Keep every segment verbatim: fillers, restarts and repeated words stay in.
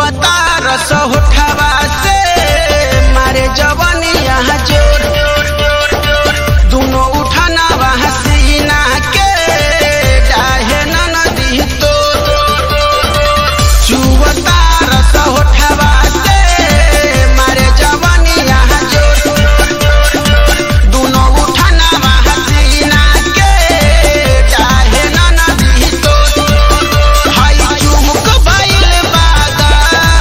चुवता रस उठवा से मारे जवनिया जोर दोनों उठाना वहाँ सीना के डाहे नदी तो चुवता रस उठवा से मारे जवनिया जोर दोनों उठाना वहाँ सीना के डाहे नदी तो हाई चुमुक बैल बागा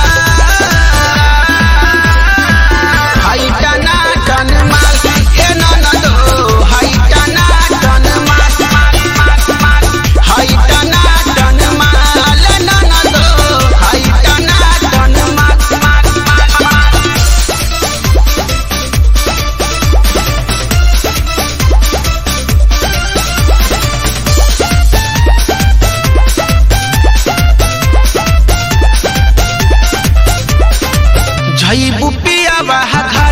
हाई टना टन माल ए ननदो हाई टना टन माल हाई टना टन माल ननदो हाई टना टन माल झई बुपिया बहा